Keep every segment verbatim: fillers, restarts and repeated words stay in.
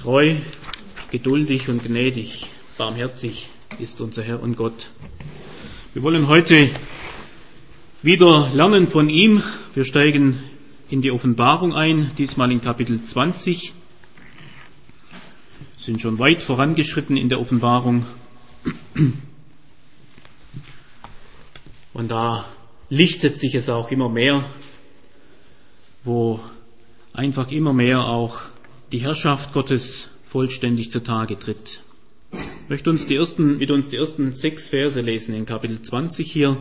Treu, geduldig und gnädig, barmherzig ist unser Herr und Gott. Wir wollen heute wieder lernen von ihm. Wir steigen in die Offenbarung ein, diesmal in Kapitel zwanzig. Wir sind schon weit vorangeschritten in der Offenbarung. Und da lichtet sich es auch immer mehr, wo einfach immer mehr auch die Herrschaft Gottes vollständig zutage tritt. Ich möchte uns die ersten, mit uns die ersten sechs Verse lesen in Kapitel zwanzig hier,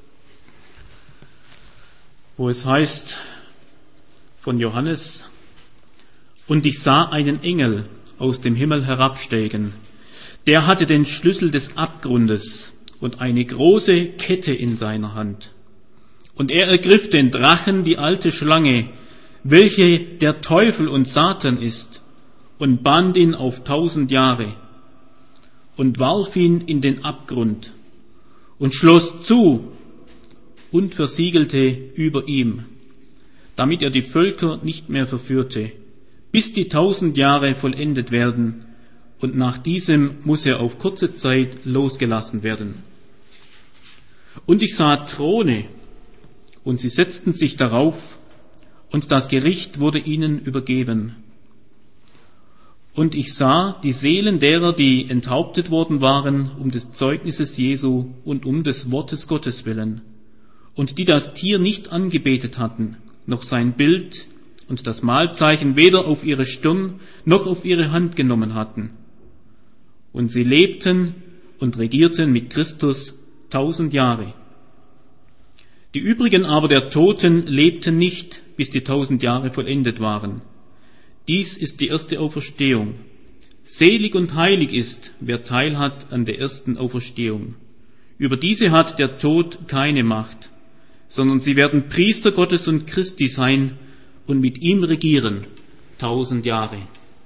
wo es heißt von Johannes: Und ich sah einen Engel aus dem Himmel herabsteigen, der hatte den Schlüssel des Abgrundes und eine große Kette in seiner Hand. Und er ergriff den Drachen, die alte Schlange, welche der Teufel und Satan ist, und band ihn auf tausend Jahre und warf ihn in den Abgrund und schloss zu und versiegelte über ihm, damit er die Völker nicht mehr verführte, bis die tausend Jahre vollendet werden, und nach diesem muss er auf kurze Zeit losgelassen werden. Und ich sah Throne, und sie setzten sich darauf, und das Gericht wurde ihnen übergeben. Und ich sah die Seelen derer, die enthauptet worden waren, um des Zeugnisses Jesu und um des Wortes Gottes willen, und die das Tier nicht angebetet hatten, noch sein Bild und das Mahlzeichen weder auf ihre Stirn noch auf ihre Hand genommen hatten. Und sie lebten und regierten mit Christus tausend Jahre. Die übrigen aber der Toten lebten nicht, bis die tausend Jahre vollendet waren. Dies ist die erste Auferstehung. Selig und heilig ist, wer Teil hat an der ersten Auferstehung. Über diese hat der Tod keine Macht, sondern sie werden Priester Gottes und Christi sein und mit ihm regieren tausend Jahre.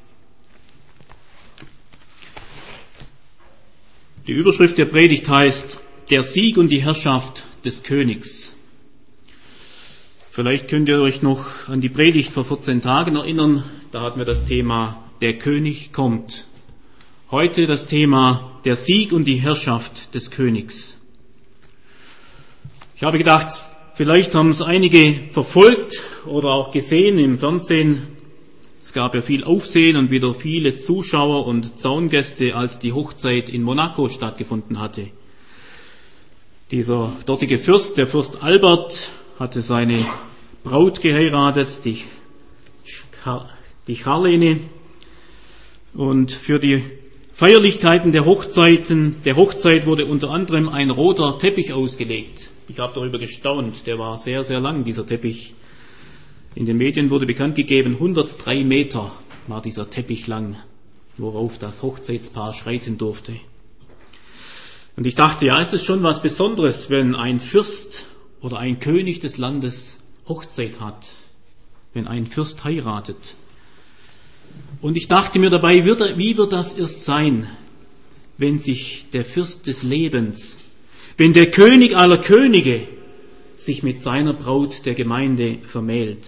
Die Überschrift der Predigt heißt: Der Sieg und die Herrschaft des Königs. Vielleicht könnt ihr euch noch an die Predigt vor vierzehn Tagen erinnern. Da hatten wir das Thema Der König kommt. Heute das Thema Der Sieg und die Herrschaft des Königs. Ich habe gedacht, vielleicht haben es einige verfolgt oder auch gesehen im Fernsehen. Es gab ja viel Aufsehen und wieder viele Zuschauer und Zaungäste, als die Hochzeit in Monaco stattgefunden hatte. Dieser dortige Fürst, der Fürst Albert, hatte seine Braut geheiratet, die, die Charlene. Und für die Feierlichkeiten der Hochzeiten, der Hochzeit wurde unter anderem ein roter Teppich ausgelegt. Ich habe darüber gestaunt, der war sehr, sehr lang, dieser Teppich. In den Medien wurde bekannt gegeben, hundertdrei Meter war dieser Teppich lang, worauf das Hochzeitspaar schreiten durfte. Und ich dachte, ja, ist es schon was Besonderes, wenn ein Fürst oder ein König des Landes Hochzeit hat, wenn ein Fürst heiratet. Und ich dachte mir dabei, wie wird das erst sein, wenn sich der Fürst des Lebens, wenn der König aller Könige sich mit seiner Braut der Gemeinde vermählt.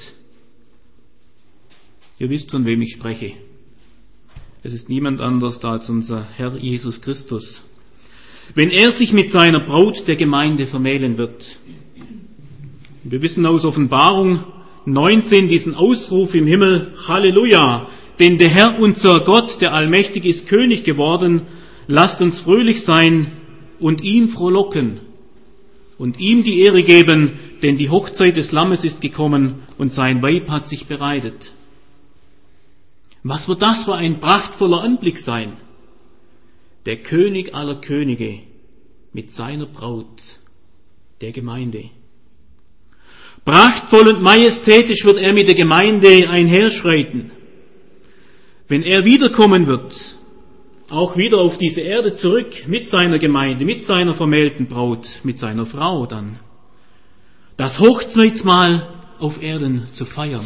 Ihr wisst, von wem ich spreche. Es ist niemand anders als unser Herr Jesus Christus. Wenn er sich mit seiner Braut der Gemeinde vermählen wird. Wir wissen aus Offenbarung neunzehn diesen Ausruf im Himmel: Halleluja! Denn der Herr, unser Gott, der Allmächtige, ist König geworden. Lasst uns fröhlich sein und ihn frohlocken und ihm die Ehre geben, denn die Hochzeit des Lammes ist gekommen und sein Weib hat sich bereitet. Was wird das für ein prachtvoller Anblick sein? Der König aller Könige mit seiner Braut, der Gemeinde. Prachtvoll und majestätisch wird er mit der Gemeinde einherschreiten. Wenn er wiederkommen wird, auch wieder auf diese Erde zurück mit seiner Gemeinde, mit seiner vermählten Braut, mit seiner Frau dann, das Hochzeitsmahl auf Erden zu feiern.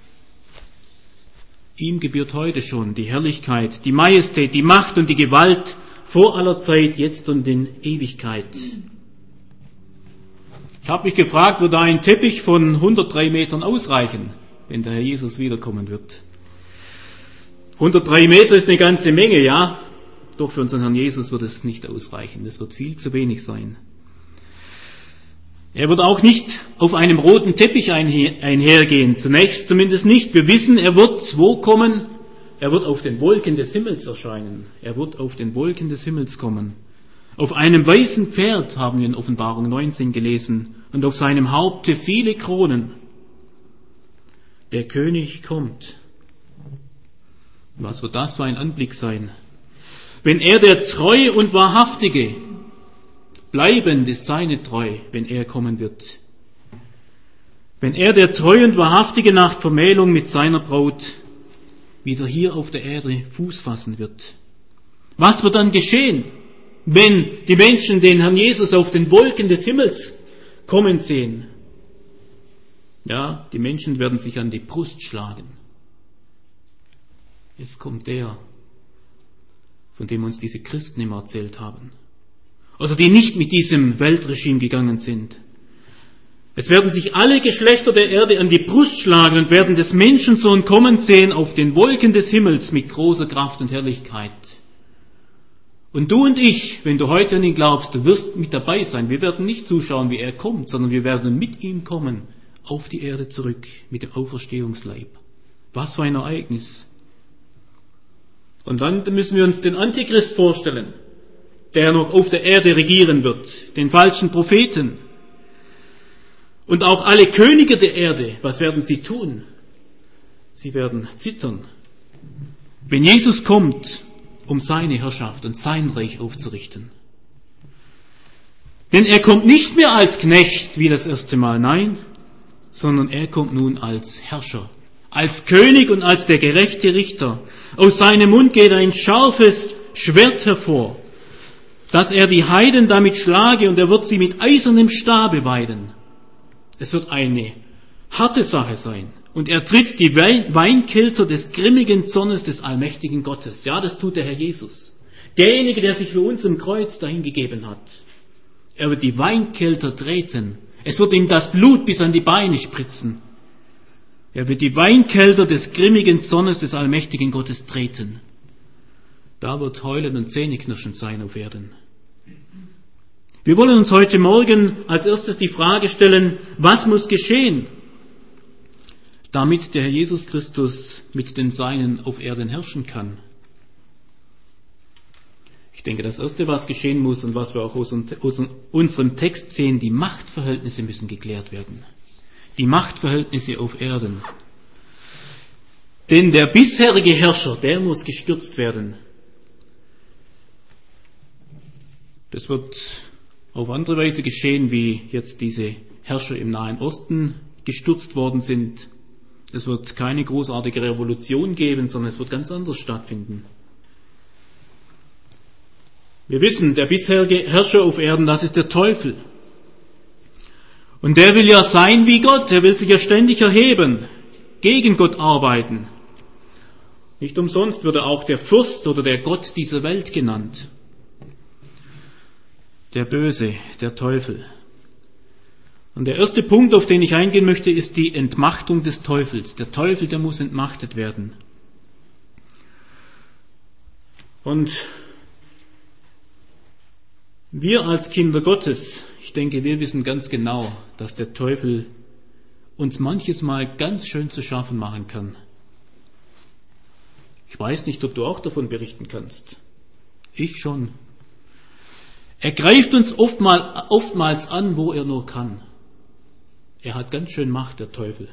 Ihm gebührt heute schon die Herrlichkeit, die Majestät, die Macht und die Gewalt vor aller Zeit, jetzt und in Ewigkeit. Ich habe mich gefragt, wird da ein Teppich von hundertdrei Metern ausreichen, wenn der Herr Jesus wiederkommen wird? hundertdrei Meter ist eine ganze Menge, ja. Doch für unseren Herrn Jesus wird es nicht ausreichen. Das wird viel zu wenig sein. Er wird auch nicht auf einem roten Teppich einhergehen. Zunächst zumindest nicht. Wir wissen, er wird wo kommen? Er wird auf den Wolken des Himmels erscheinen. Er wird auf den Wolken des Himmels kommen. Auf einem weißen Pferd haben wir in Offenbarung neunzehn gelesen. Und auf seinem Haupte viele Kronen. Der König kommt. Was wird das für ein Anblick sein? Wenn er der Treue und Wahrhaftige, bleibend ist seine Treu, wenn er kommen wird. Wenn er der Treue und Wahrhaftige nach Vermählung mit seiner Braut wieder hier auf der Erde Fuß fassen wird. Was wird dann geschehen, wenn die Menschen den Herrn Jesus auf den Wolken des Himmels kommen sehen? Ja, die Menschen werden sich an die Brust schlagen. Jetzt kommt der, von dem uns diese Christen immer erzählt haben. Oder die nicht mit diesem Weltregime gegangen sind. Es werden sich alle Geschlechter der Erde an die Brust schlagen und werden des Menschensohn kommen sehen auf den Wolken des Himmels mit großer Kraft und Herrlichkeit. Und du und ich, wenn du heute an ihn glaubst, du wirst mit dabei sein. Wir werden nicht zuschauen, wie er kommt, sondern wir werden mit ihm kommen auf die Erde zurück mit dem Auferstehungsleib. Was für ein Ereignis. Und dann müssen wir uns den Antichrist vorstellen, der noch auf der Erde regieren wird, den falschen Propheten. Und auch alle Könige der Erde, was werden sie tun? Sie werden zittern. Wenn Jesus kommt, um seine Herrschaft und sein Reich aufzurichten. Denn er kommt nicht mehr als Knecht wie das erste Mal, nein, sondern er kommt nun als Herrscher, als König und als der gerechte Richter. Aus seinem Mund geht ein scharfes Schwert hervor, dass er die Heiden damit schlage, und er wird sie mit eisernem Stabe weiden. Es wird eine harte Sache sein. Und er tritt die Weinkelter des grimmigen Zornes des allmächtigen Gottes. Ja, das tut der Herr Jesus. Derjenige, der sich für uns im Kreuz dahingegeben hat. Er wird die Weinkelter treten. Es wird ihm das Blut bis an die Beine spritzen. Er wird die Weinkelter des grimmigen Zornes des allmächtigen Gottes treten. Da wird Heulen und Zähneknirschen sein auf Erden. Wir wollen uns heute Morgen als erstes die Frage stellen, was muss geschehen, damit der Herr Jesus Christus mit den Seinen auf Erden herrschen kann. Ich denke, das Erste, was geschehen muss und was wir auch aus unserem Text sehen, die Machtverhältnisse müssen geklärt werden. Die Machtverhältnisse auf Erden. Denn der bisherige Herrscher, der muss gestürzt werden. Das wird auf andere Weise geschehen, wie jetzt diese Herrscher im Nahen Osten gestürzt worden sind. Es wird keine großartige Revolution geben, sondern es wird ganz anders stattfinden. Wir wissen, der bisherige Herrscher auf Erden, das ist der Teufel. Und der will ja sein wie Gott, er will sich ja ständig erheben, gegen Gott arbeiten. Nicht umsonst wird er auch der Fürst oder der Gott dieser Welt genannt. Der Böse, der Teufel. Und der erste Punkt, auf den ich eingehen möchte, ist die Entmachtung des Teufels. Der Teufel, der muss entmachtet werden. Und wir als Kinder Gottes, ich denke, wir wissen ganz genau, dass der Teufel uns manches Mal ganz schön zu schaffen machen kann. Ich weiß nicht, ob du auch davon berichten kannst. Ich schon. Er greift uns oftmals, oftmals an, wo er nur kann. Er hat ganz schön Macht, der Teufel.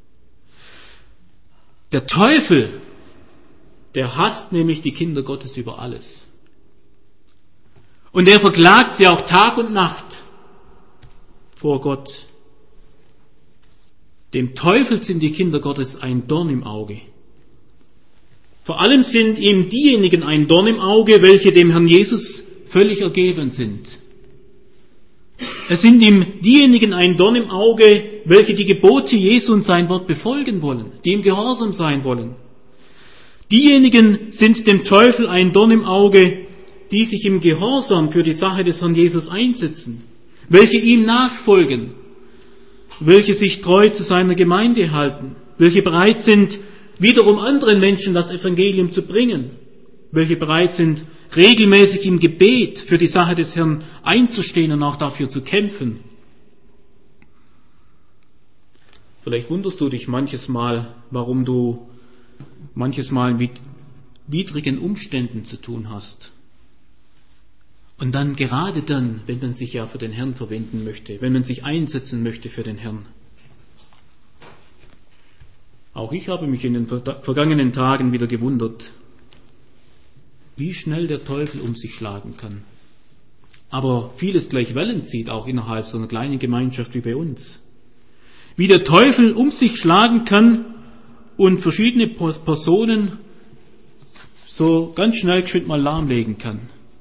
Der Teufel, der hasst nämlich die Kinder Gottes über alles. Und er verklagt sie auch Tag und Nacht vor Gott. Dem Teufel sind die Kinder Gottes ein Dorn im Auge. Vor allem sind ihm diejenigen ein Dorn im Auge, welche dem Herrn Jesus völlig ergeben sind. Es sind ihm diejenigen ein Dorn im Auge, welche die Gebote Jesu und sein Wort befolgen wollen, die ihm gehorsam sein wollen. Diejenigen sind dem Teufel ein Dorn im Auge, die sich im Gehorsam für die Sache des Herrn Jesus einsetzen, welche ihm nachfolgen, welche sich treu zu seiner Gemeinde halten, welche bereit sind, wiederum anderen Menschen das Evangelium zu bringen, welche bereit sind, regelmäßig im Gebet für die Sache des Herrn einzustehen und auch dafür zu kämpfen. Vielleicht wunderst du dich manches Mal, warum du manches Mal mit widrigen Umständen zu tun hast. Und dann, gerade dann, wenn man sich ja für den Herrn verwenden möchte, wenn man sich einsetzen möchte für den Herrn. Auch ich habe mich in den vergangenen Tagen wieder gewundert, wie schnell der Teufel um sich schlagen kann. Aber vieles gleich Wellen zieht, auch innerhalb so einer kleinen Gemeinschaft wie bei uns. Wie der Teufel um sich schlagen kann und verschiedene Personen so ganz schnell geschwind mal lahmlegen kann.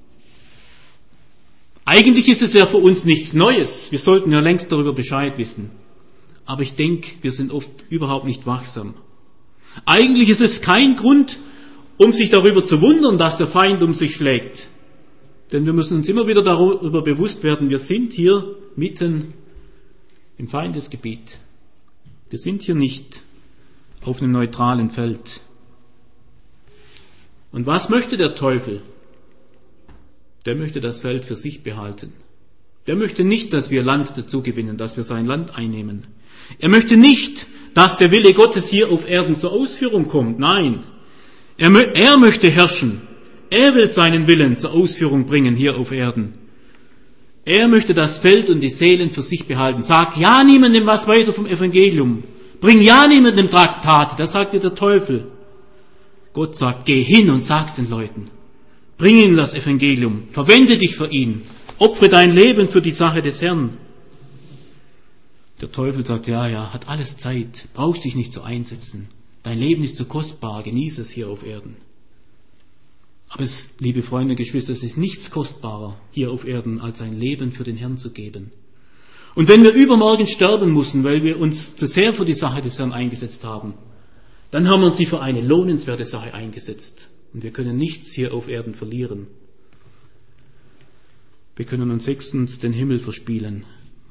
Eigentlich ist es ja für uns nichts Neues. Wir sollten ja längst darüber Bescheid wissen. Aber ich denke, wir sind oft überhaupt nicht wachsam. Eigentlich ist es kein Grund, um sich darüber zu wundern, dass der Feind um sich schlägt. Denn wir müssen uns immer wieder darüber bewusst werden, wir sind hier mitten im Feindesgebiet. Wir sind hier nicht auf einem neutralen Feld. Und was möchte der Teufel? Der möchte das Feld für sich behalten. Der möchte nicht, dass wir Land dazu gewinnen, dass wir sein Land einnehmen. Er möchte nicht, dass der Wille Gottes hier auf Erden zur Ausführung kommt. Nein, er, mö- er möchte herrschen. Er will seinen Willen zur Ausführung bringen hier auf Erden. Er möchte das Feld und die Seelen für sich behalten. Sag ja niemandem was weiter vom Evangelium. Bring ja niemandem Traktate. Das sagt dir der Teufel. Gott sagt, geh hin und sag's den Leuten. Bring ihnen das Evangelium. Verwende dich für ihn. Opfere dein Leben für die Sache des Herrn. Der Teufel sagt, ja, ja, hat alles Zeit. Brauchst dich nicht so einsetzen. Dein Leben ist zu kostbar. Genieße es hier auf Erden. Aber es, liebe Freunde, Geschwister, es ist nichts kostbarer hier auf Erden, als ein Leben für den Herrn zu geben. Und wenn wir übermorgen sterben müssen, weil wir uns zu sehr für die Sache des Herrn eingesetzt haben, dann haben wir sie für eine lohnenswerte Sache eingesetzt. Und wir können nichts hier auf Erden verlieren. Wir können uns höchstens den Himmel verspielen.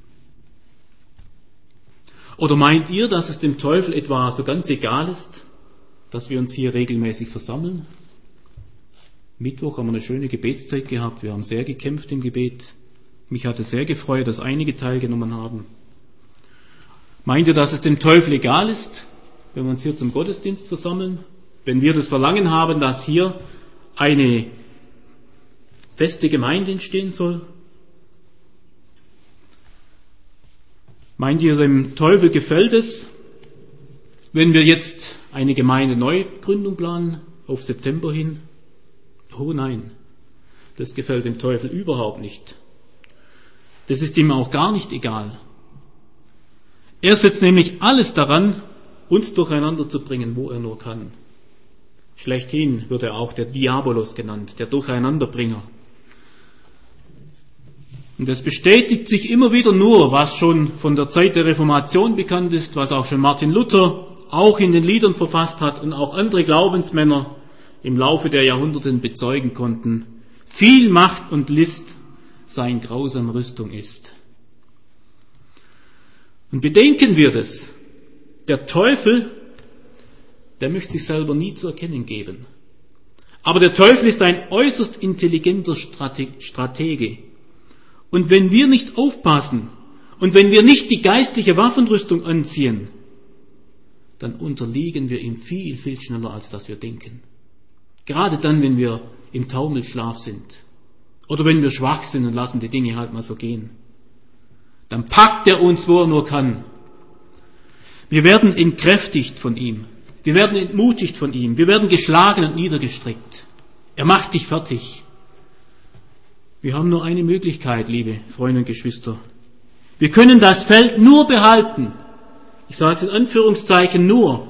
Oder meint ihr, dass es dem Teufel etwa so ganz egal ist, dass wir uns hier regelmäßig versammeln? Mittwoch haben wir eine schöne Gebetszeit gehabt. Wir haben sehr gekämpft im Gebet. Mich hat es sehr gefreut, dass einige teilgenommen haben. Meint ihr, dass es dem Teufel egal ist, wenn wir uns hier zum Gottesdienst versammeln? Wenn wir das Verlangen haben, dass hier eine feste Gemeinde entstehen soll? Meint ihr, dem Teufel gefällt es, wenn wir jetzt eine Gemeindeneugründung planen, auf September hin? Oh nein, das gefällt dem Teufel überhaupt nicht. Das ist ihm auch gar nicht egal. Er setzt nämlich alles daran, uns durcheinander zu bringen, wo er nur kann. Schlechthin wird er auch der Diabolos genannt, der Durcheinanderbringer. Und es bestätigt sich immer wieder nur, was schon von der Zeit der Reformation bekannt ist, was auch schon Martin Luther auch in den Liedern verfasst hat und auch andere Glaubensmänner im Laufe der Jahrhunderten bezeugen konnten. Viel Macht und List sein grausam Rüstung ist. Und bedenken wir das. Der Teufel, der möchte sich selber nie zu erkennen geben. Aber der Teufel ist ein äußerst intelligenter Stratege. Und wenn wir nicht aufpassen und wenn wir nicht die geistliche Waffenrüstung anziehen, dann unterliegen wir ihm viel, viel schneller, als dass wir denken. Gerade dann, wenn wir im Taumelschlaf sind oder wenn wir schwach sind und lassen die Dinge halt mal so gehen, dann packt er uns, wo er nur kann. Wir werden entkräftigt von ihm. Wir werden entmutigt von ihm. Wir werden geschlagen und niedergestreckt. Er macht dich fertig. Wir haben nur eine Möglichkeit, liebe Freunde und Geschwister. Wir können das Feld nur behalten. Ich sage es in Anführungszeichen nur.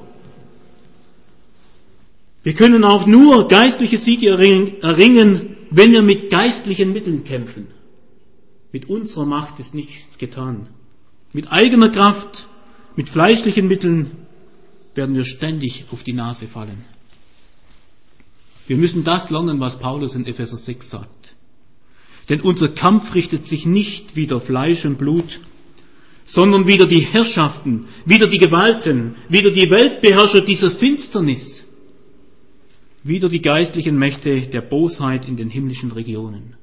Wir können auch nur geistliche Siege erringen, wenn wir mit geistlichen Mitteln kämpfen. Mit unserer Macht ist nichts getan. Mit eigener Kraft, mit fleischlichen Mitteln werden wir ständig auf die Nase fallen. Wir müssen das lernen, was Paulus in Epheser sechs sagt. Denn unser Kampf richtet sich nicht wider Fleisch und Blut, sondern wieder die Herrschaften, wieder die Gewalten, wieder die Weltbeherrscher dieser Finsternis, wieder die geistlichen Mächte der Bosheit in den himmlischen Regionen.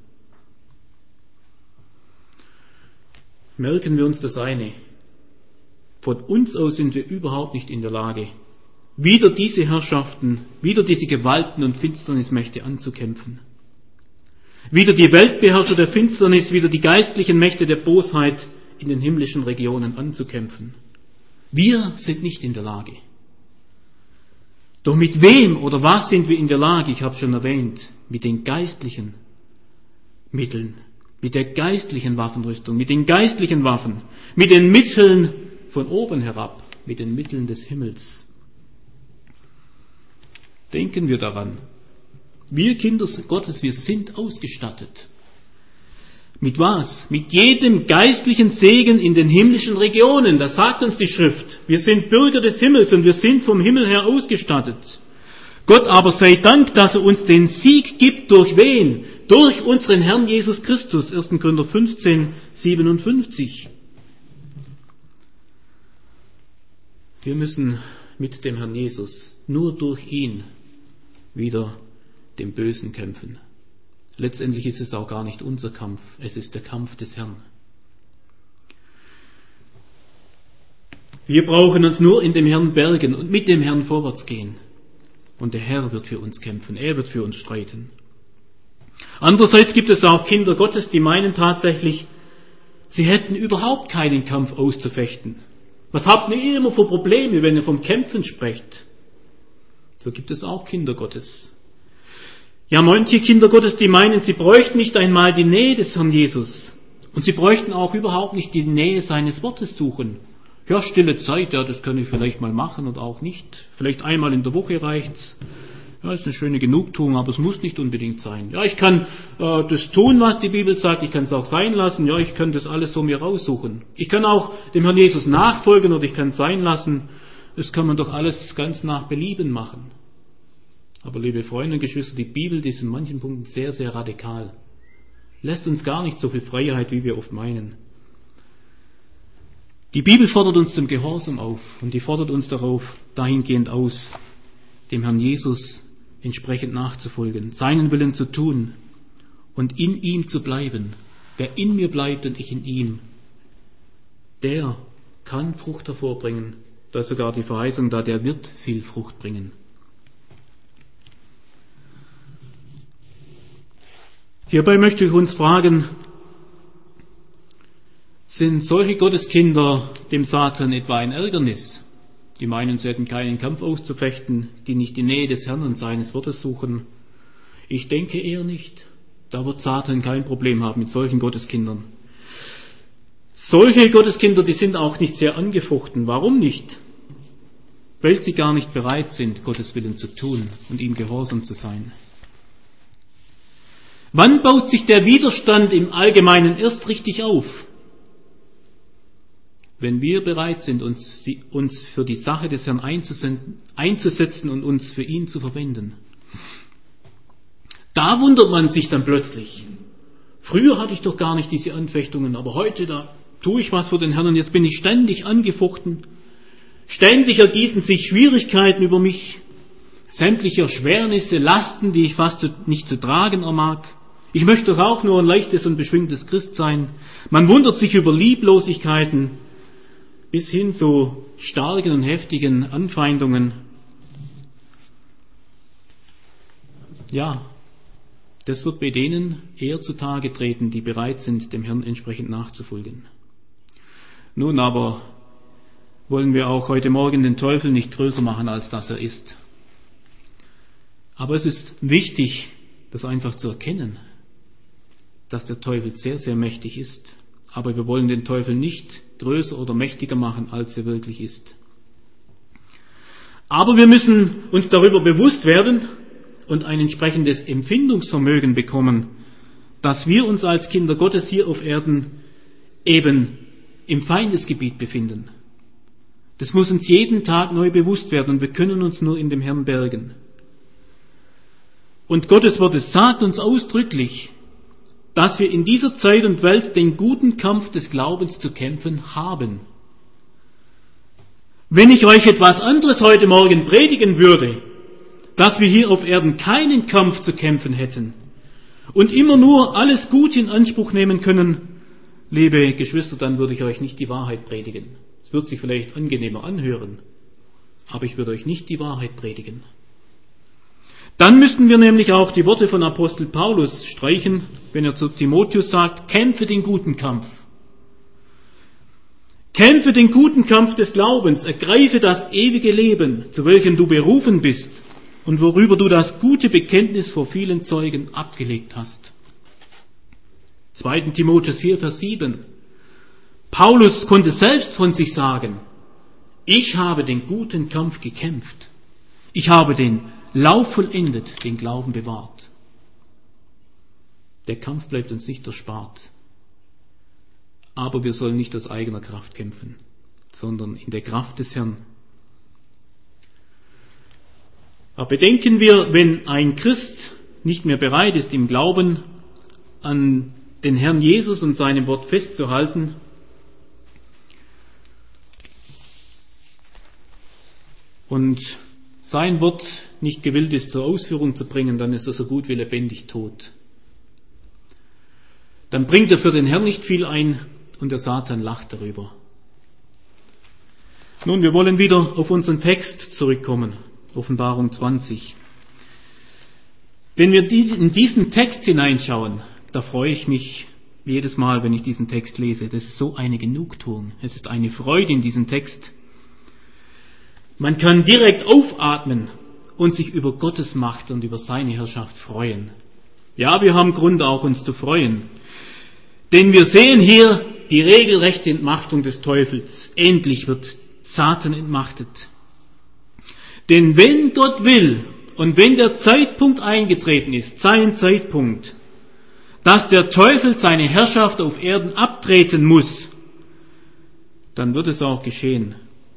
Merken wir uns das eine: Von uns aus sind wir überhaupt nicht in der Lage, wieder diese Herrschaften, wieder diese Gewalten und Finsternismächte anzukämpfen. Wieder die Weltbeherrscher der Finsternis, wieder die geistlichen Mächte der Bosheit in den himmlischen Regionen anzukämpfen. Wir sind nicht in der Lage. Doch mit wem oder was sind wir in der Lage? Ich habe schon erwähnt, mit den geistlichen Mitteln, mit der geistlichen Waffenrüstung, mit den geistlichen Waffen, mit den Mitteln von oben herab, mit den Mitteln des Himmels. Denken wir daran. Wir Kinder Gottes, wir sind ausgestattet. Mit was? Mit jedem geistlichen Segen in den himmlischen Regionen. Das sagt uns die Schrift. Wir sind Bürger des Himmels und wir sind vom Himmel her ausgestattet. Gott aber sei Dank, dass er uns den Sieg gibt. Durch wen? Durch unseren Herrn Jesus Christus. erster Korinther fünfzehn, siebenundfünfzig. Wir müssen mit dem Herrn Jesus nur durch ihn wieder dem Bösen kämpfen. Letztendlich ist es auch gar nicht unser Kampf, es ist der Kampf des Herrn. Wir brauchen uns nur in dem Herrn bergen und mit dem Herrn vorwärts gehen. Und der Herr wird für uns kämpfen, er wird für uns streiten. Andererseits gibt es auch Kinder Gottes, die meinen tatsächlich, sie hätten überhaupt keinen Kampf auszufechten. Was habt ihr immer für Probleme, wenn ihr vom Kämpfen sprecht? So gibt es auch Kinder Gottes. Ja, manche Kinder Gottes, die meinen, sie bräuchten nicht einmal die Nähe des Herrn Jesus. Und sie bräuchten auch überhaupt nicht die Nähe seines Wortes suchen. Ja, stille Zeit, ja, das kann ich vielleicht mal machen oder auch nicht. Vielleicht einmal in der Woche reicht's. Ja, ist eine schöne Genugtuung, aber es muss nicht unbedingt sein. Ja, ich kann äh, das tun, was die Bibel sagt, ich kann es auch sein lassen. Ja, ich kann das alles so mir raussuchen. Ich kann auch dem Herrn Jesus nachfolgen oder ich kann es sein lassen. Das kann man doch alles ganz nach Belieben machen. Aber liebe Freunde und Geschwister, die Bibel, die ist in manchen Punkten sehr, sehr radikal. Lässt uns gar nicht so viel Freiheit, wie wir oft meinen. Die Bibel fordert uns zum Gehorsam auf und die fordert uns darauf dahingehend aus, dem Herrn Jesus entsprechend nachzufolgen, seinen Willen zu tun und in ihm zu bleiben. Wer in mir bleibt und ich in ihm, der kann Frucht hervorbringen. Da ist sogar die Verheißung da, der wird viel Frucht bringen. Hierbei möchte ich uns fragen, sind solche Gotteskinder dem Satan etwa ein Ärgernis? Die meinen, sie hätten keinen Kampf auszufechten, die nicht die Nähe des Herrn und seines Wortes suchen. Ich denke eher nicht. Da wird Satan kein Problem haben mit solchen Gotteskindern. Solche Gotteskinder, die sind auch nicht sehr angefochten. Warum nicht? Weil sie gar nicht bereit sind, Gottes Willen zu tun und ihm gehorsam zu sein. Wann baut sich der Widerstand im Allgemeinen erst richtig auf? Wenn wir bereit sind, uns, uns für die Sache des Herrn einzusetzen und uns für ihn zu verwenden. Da wundert man sich dann plötzlich. Früher hatte ich doch gar nicht diese Anfechtungen, aber heute, da tue ich was für den Herrn und jetzt bin ich ständig angefochten. Ständig ergießen sich Schwierigkeiten über mich, sämtliche Erschwernisse, Lasten, die ich fast nicht zu tragen vermag. Ich möchte doch auch nur ein leichtes und beschwingtes Christ sein. Man wundert sich über Lieblosigkeiten bis hin zu starken und heftigen Anfeindungen. Ja, das wird bei denen eher zutage treten, die bereit sind, dem Herrn entsprechend nachzufolgen. Nun aber wollen wir auch heute Morgen den Teufel nicht größer machen, als dass er ist. Aber es ist wichtig, das einfach zu erkennen, dass der Teufel sehr, sehr mächtig ist. Aber wir wollen den Teufel nicht größer oder mächtiger machen, als er wirklich ist. Aber wir müssen uns darüber bewusst werden und ein entsprechendes Empfindungsvermögen bekommen, dass wir uns als Kinder Gottes hier auf Erden eben im Feindesgebiet befinden. Das muss uns jeden Tag neu bewusst werden und wir können uns nur in dem Herrn bergen. Und Gottes Wort, es sagt uns ausdrücklich, dass wir in dieser Zeit und Welt den guten Kampf des Glaubens zu kämpfen haben. Wenn ich euch etwas anderes heute Morgen predigen würde, dass wir hier auf Erden keinen Kampf zu kämpfen hätten und immer nur alles Gute in Anspruch nehmen können, liebe Geschwister, dann würde ich euch nicht die Wahrheit predigen. Es wird sich vielleicht angenehmer anhören, aber ich würde euch nicht die Wahrheit predigen. Dann müssten wir nämlich auch die Worte von Apostel Paulus streichen, wenn er zu Timotheus sagt, kämpfe den guten Kampf. Kämpfe den guten Kampf des Glaubens, ergreife das ewige Leben, zu welchem du berufen bist und worüber du das gute Bekenntnis vor vielen Zeugen abgelegt hast. zweiter Timotheus vier, Vers sieben. Paulus konnte selbst von sich sagen, ich habe den guten Kampf gekämpft. Ich habe den Lauf vollendet, den Glauben bewahrt. Der Kampf bleibt uns nicht erspart. Aber wir sollen nicht aus eigener Kraft kämpfen, sondern in der Kraft des Herrn. Aber bedenken wir, wenn ein Christ nicht mehr bereit ist, im Glauben an den Herrn Jesus und seinem Wort festzuhalten, und sein Wort nicht gewillt ist, zur Ausführung zu bringen, dann ist er so gut wie lebendig tot. Dann bringt er für den Herrn nicht viel ein und der Satan lacht darüber. Nun, wir wollen wieder auf unseren Text zurückkommen, Offenbarung zwanzig. Wenn wir in diesen Text hineinschauen, da freue ich mich jedes Mal, wenn ich diesen Text lese. Das ist so eine Genugtuung. Es ist eine Freude in diesem Text. Man kann direkt aufatmen und sich über Gottes Macht und über seine Herrschaft freuen. Ja, wir haben Grund auch uns zu freuen. Denn wir sehen hier die regelrechte Entmachtung des Teufels. Endlich wird Satan entmachtet. Denn wenn Gott will und wenn der Zeitpunkt eingetreten ist, sein Zeitpunkt, dass der Teufel seine Herrschaft auf Erden abtreten muss, dann wird es auch geschehen.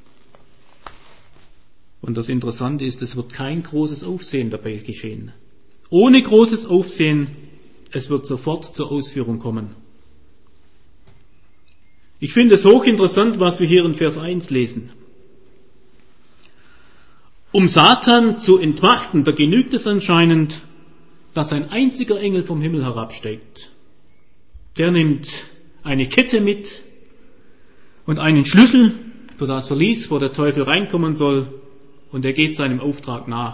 Und das Interessante ist, es wird kein großes Aufsehen dabei geschehen. Ohne großes Aufsehen, es wird sofort zur Ausführung kommen. Ich finde es hochinteressant, was wir hier in Vers eins lesen. Um Satan zu entmachten, da genügt es anscheinend, dass ein einziger Engel vom Himmel herabsteigt. Der nimmt eine Kette mit und einen Schlüssel für das Verlies, wo der Teufel reinkommen soll, und er geht seinem Auftrag nach.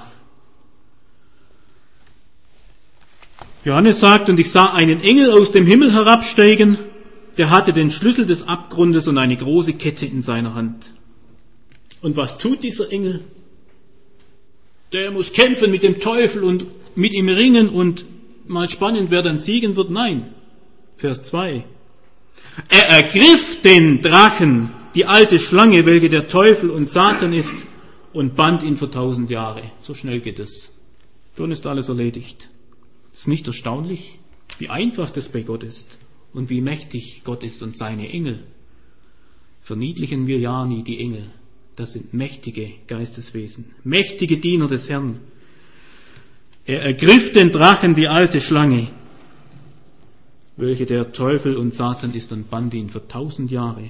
Johannes sagt, und ich sah einen Engel aus dem Himmel herabsteigen, der hatte den Schlüssel des Abgrundes und eine große Kette in seiner Hand. Und was tut dieser Engel? Der muss kämpfen mit dem Teufel und mit ihm ringen und mal spannend, wer dann siegen wird. Nein. Vers zwei. Er ergriff den Drachen, die alte Schlange, welche der Teufel und Satan ist, und band ihn für tausend Jahre. So schnell geht es. Schon ist alles erledigt. Ist nicht erstaunlich, wie einfach das bei Gott ist und wie mächtig Gott ist und seine Engel. Verniedlichen wir ja nie die Engel. Das sind mächtige Geisteswesen, mächtige Diener des Herrn. Er ergriff den Drachen, die alte Schlange, welche der Teufel und Satan ist, und band ihn für tausend Jahre.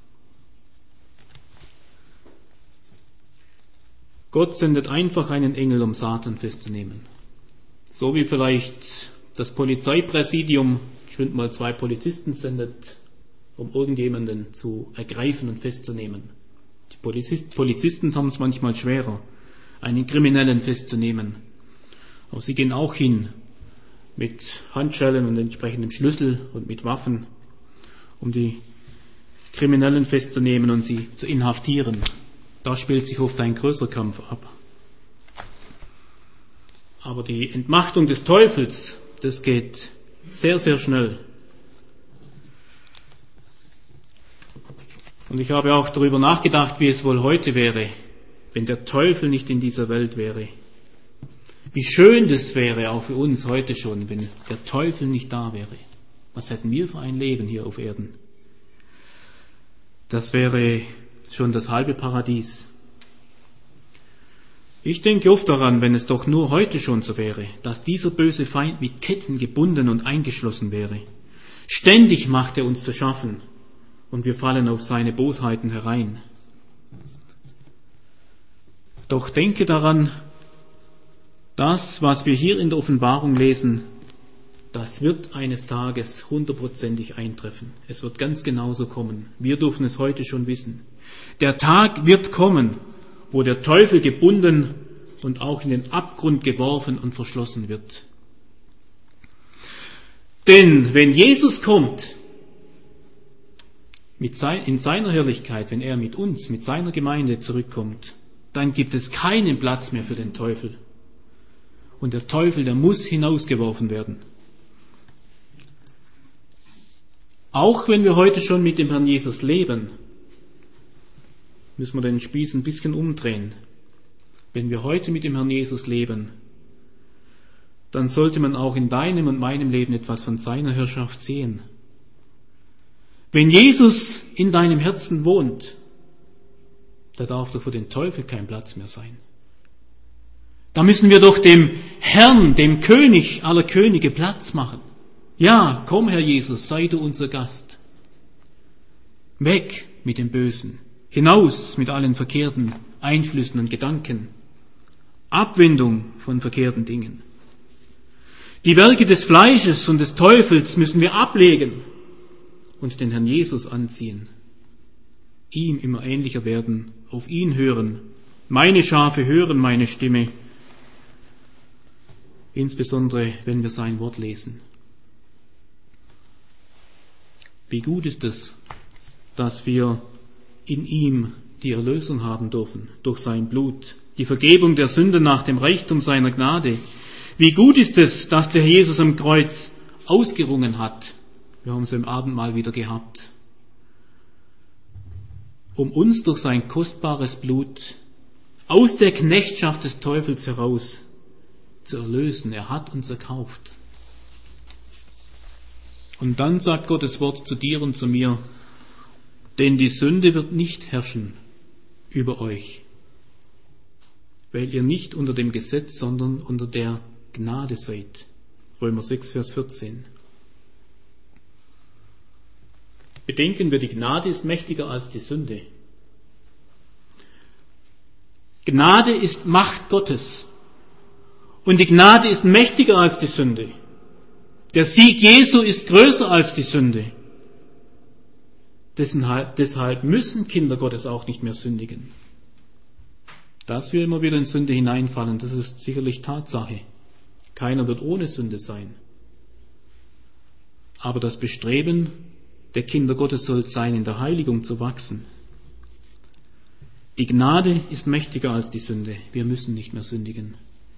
Gott sendet einfach einen Engel, um Satan festzunehmen. So wie vielleicht das Polizeipräsidium schon mal zwei Polizisten sendet, um irgendjemanden zu ergreifen und festzunehmen. Die Polizisten haben es manchmal schwerer, einen Kriminellen festzunehmen. Aber sie gehen auch hin mit Handschellen und entsprechendem Schlüssel und mit Waffen, um die Kriminellen festzunehmen und sie zu inhaftieren. Da spielt sich oft ein größerer Kampf ab. Aber die Entmachtung des Teufels, das geht sehr, sehr schnell. Und ich habe auch darüber nachgedacht, wie es wohl heute wäre, wenn der Teufel nicht in dieser Welt wäre. Wie schön das wäre auch für uns heute schon, wenn der Teufel nicht da wäre. Was hätten wir für ein Leben hier auf Erden? Das wäre schon das halbe Paradies. Ich denke oft daran, wenn es doch nur heute schon so wäre, dass dieser böse Feind mit Ketten gebunden und eingeschlossen wäre. Ständig macht er uns zu schaffen und wir fallen auf seine Bosheiten herein. Doch denke daran, das, was wir hier in der Offenbarung lesen, das wird eines Tages hundertprozentig eintreffen. Es wird ganz genauso kommen. Wir dürfen es heute schon wissen. Der Tag wird kommen, wo der Teufel gebunden und auch in den Abgrund geworfen und verschlossen wird. Denn wenn Jesus kommt, mit sein, in seiner Herrlichkeit, wenn er mit uns, mit seiner Gemeinde zurückkommt, dann gibt es keinen Platz mehr für den Teufel. Und der Teufel, der muss hinausgeworfen werden. Auch wenn wir heute schon mit dem Herrn Jesus leben, müssen wir den Spieß ein bisschen umdrehen. Wenn wir heute mit dem Herrn Jesus leben, dann sollte man auch in deinem und meinem Leben etwas von seiner Herrschaft sehen. Wenn Jesus in deinem Herzen wohnt, da darf doch für den Teufel kein Platz mehr sein. Da müssen wir doch dem Herrn, dem König aller Könige Platz machen. Ja, komm Herr Jesus, sei du unser Gast. Weg mit dem Bösen, hinaus mit allen verkehrten Einflüssen und Gedanken, Abwendung von verkehrten Dingen. Die Werke des Fleisches und des Teufels müssen wir ablegen und den Herrn Jesus anziehen, ihm immer ähnlicher werden, auf ihn hören. Meine Schafe hören meine Stimme, insbesondere wenn wir sein Wort lesen. Wie gut ist es, dass wir in ihm die Erlösung haben dürfen, durch sein Blut, die Vergebung der Sünden nach dem Reichtum seiner Gnade. Wie gut ist es, dass der Jesus am Kreuz ausgerungen hat. Wir haben es im Abendmahl wieder gehabt. Um uns durch sein kostbares Blut aus der Knechtschaft des Teufels heraus zu erlösen. Er hat uns erkauft. Und dann sagt Gottes Wort zu dir und zu mir, denn die Sünde wird nicht herrschen über euch, weil ihr nicht unter dem Gesetz, sondern unter der Gnade seid. Römer sechs, Vers vierzehn. Bedenken wir, die Gnade ist mächtiger als die Sünde. Gnade ist Macht Gottes. Und die Gnade ist mächtiger als die Sünde. Der Sieg Jesu ist größer als die Sünde. Deshalb müssen Kinder Gottes auch nicht mehr sündigen. Dass wir immer wieder in Sünde hineinfallen, das ist sicherlich Tatsache. Keiner wird ohne Sünde sein. Aber das Bestreben der Kinder Gottes soll sein, in der Heiligung zu wachsen. Die Gnade ist mächtiger als die Sünde. Wir müssen nicht mehr sündigen.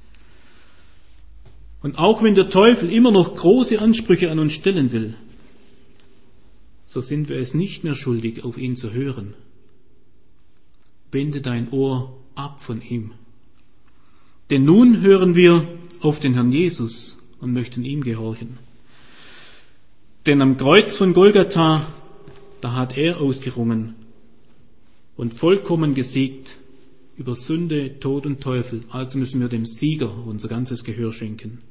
Und auch wenn der Teufel immer noch große Ansprüche an uns stellen will, so sind wir es nicht mehr schuldig, auf ihn zu hören. Wende dein Ohr ab von ihm. Denn nun hören wir auf den Herrn Jesus und möchten ihm gehorchen. Denn am Kreuz von Golgatha, da hat er ausgerungen und vollkommen gesiegt über Sünde, Tod und Teufel. Also müssen wir dem Sieger unser ganzes Gehör schenken.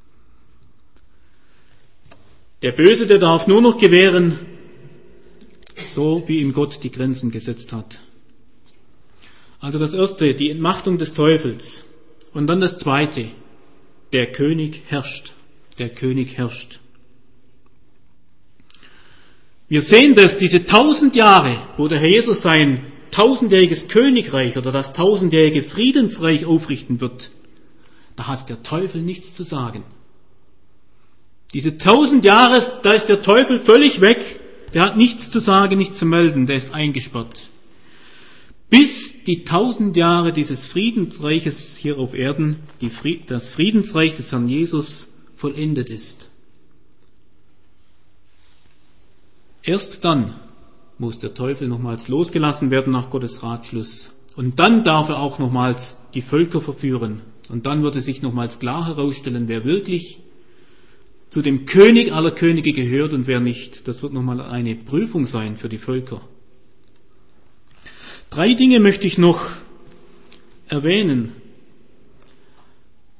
Der Böse, der darf nur noch gewähren, so wie ihm Gott die Grenzen gesetzt hat. Also das erste, die Entmachtung des Teufels. Und dann das zweite, der König herrscht. Der König herrscht. Wir sehen, dass diese tausend Jahre, wo der Herr Jesus sein tausendjähriges Königreich oder das tausendjährige Friedensreich aufrichten wird, da hat der Teufel nichts zu sagen. Diese tausend Jahre, da ist der Teufel völlig weg, der hat nichts zu sagen, nichts zu melden, der ist eingesperrt. Bis die tausend Jahre dieses Friedensreiches hier auf Erden, die Fried, das Friedensreich des Herrn Jesus vollendet ist. Erst dann muss der Teufel nochmals losgelassen werden nach Gottes Ratschluss. Und dann darf er auch nochmals die Völker verführen. Und dann wird es sich nochmals klar herausstellen, wer wirklich zu dem König aller Könige gehört und wer nicht. Das wird nochmal eine Prüfung sein für die Völker. Drei Dinge möchte ich noch erwähnen,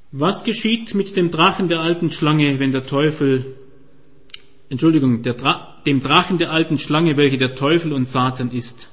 Was geschieht mit dem Drachen der alten Schlange, wenn der Teufel, Entschuldigung, der Dra- dem Drachen der alten Schlange, welche der Teufel und Satan ist?